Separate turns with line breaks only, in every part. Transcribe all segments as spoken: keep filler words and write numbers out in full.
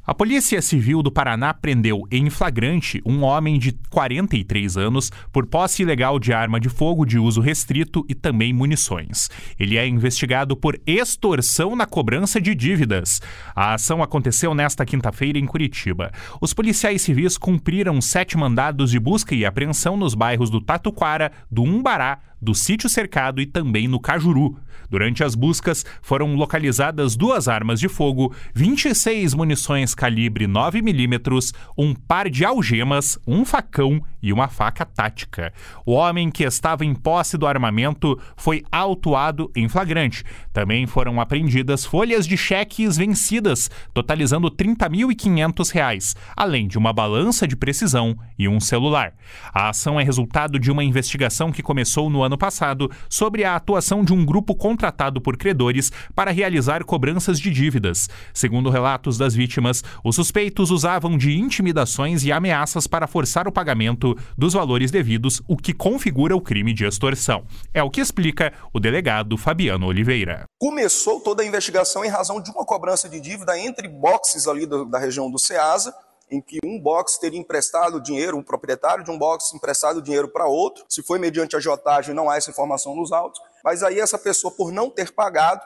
A Polícia Civil do Paraná prendeu em flagrante um homem de quarenta e três anos por posse ilegal de arma de fogo de uso restrito e também munições. Ele é investigado por extorsão na cobrança de dívidas. A ação aconteceu nesta quinta-feira em Curitiba. Os policiais civis cumpriram sete mandados de busca e apreensão nos bairros do Tatuquara, do Umbará, do Sítio Cercado e também no Cajuru. Durante as buscas, foram localizadas duas armas de fogo, vinte e seis munições calibre nove milímetros, um par de algemas, um facão e uma faca tática. O homem que estava em posse do armamento foi autuado em flagrante. Também foram apreendidas folhas de cheques vencidas, totalizando trinta mil e quinhentos reais, além de uma balança de precisão e um celular. A ação é resultado de uma investigação que começou no ano ano passado sobre a atuação de um grupo contratado por credores para realizar cobranças de dívidas. Segundo relatos das vítimas, os suspeitos usavam de intimidações e ameaças para forçar o pagamento dos valores devidos, o que configura o crime de extorsão. É o que explica o delegado Fabiano Oliveira.
Começou toda a investigação em razão de uma cobrança de dívida entre boxes ali do, da região do Ceasa, em que um box teria emprestado dinheiro, um proprietário de um box emprestado dinheiro para outro. Se foi mediante agiotagem, não há essa informação nos autos, mas aí essa pessoa, por não ter pagado,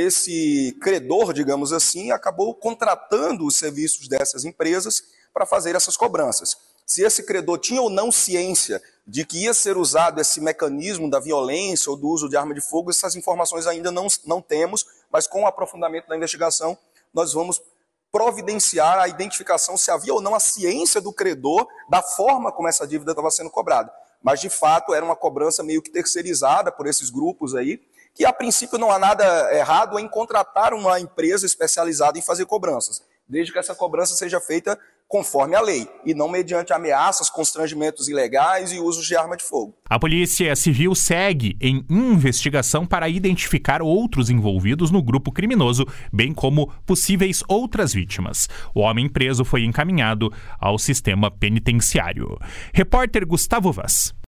esse credor, digamos assim, acabou contratando os serviços dessas empresas para fazer essas cobranças. Se esse credor tinha ou não ciência de que ia ser usado esse mecanismo da violência ou do uso de arma de fogo, essas informações ainda não, não temos, mas com o aprofundamento da investigação, nós vamos providenciar a identificação se havia ou não a ciência do credor da forma como essa dívida estava sendo cobrada. Mas, de fato, era uma cobrança meio que terceirizada por esses grupos aí, que, a princípio, não há nada errado em contratar uma empresa especializada em fazer cobranças, desde que essa cobrança seja feita conforme a lei, e não mediante ameaças, constrangimentos ilegais e usos de arma de fogo.
A Polícia Civil segue em investigação para identificar outros envolvidos no grupo criminoso, bem como possíveis outras vítimas. O homem preso foi encaminhado ao sistema penitenciário. Repórter Gustavo Vaz.